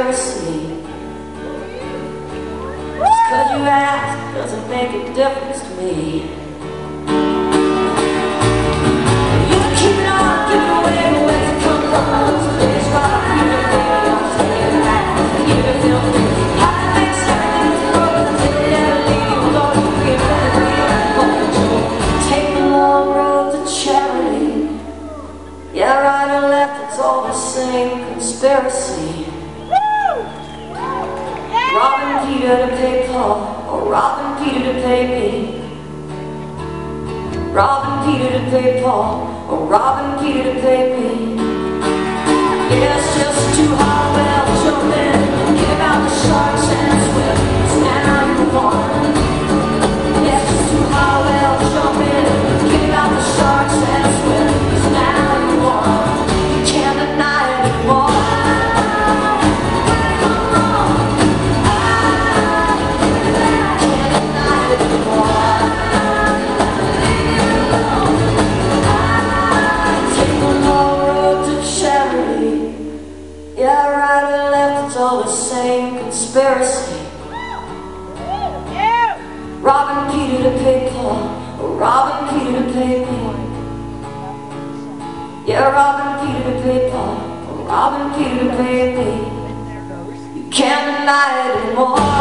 conspiracy. Just 'cause you ask doesn't make a difference to me. You can keep it on, give it away, but where's it come from? It's right here, baby, I'm staying back. Give it a feel. How to make everything's broken until they never leave you alone. You get better, take the long road to charity. Yeah, right or left, it's all the same conspiracy. Robbing Peter to pay Paul, or robbing Peter to pay me. Robbing Peter to pay Paul, or robbing Peter to pay me. Yeah, it's just too hard, well, jump in, give out the sharks and swim. It's now you want. Yeah, it's just too hard, well, jump in, give out the sharks and swim. It's now you want. You can't deny it anymore. Yeah, right or left, it's all the same conspiracy. Robbing Peter to pay Paul, or robbing Peter to pay me. Yeah, robbing Peter to pay Paul, or robbing Peter to pay me. You can't deny it anymore.